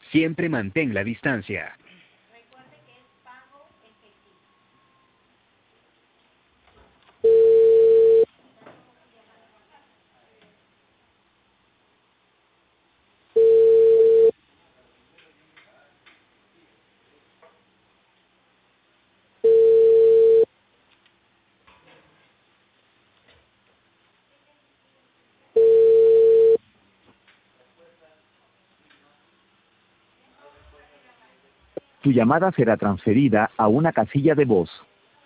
Siempre mantén la distancia. Tu llamada será transferida a una casilla de voz.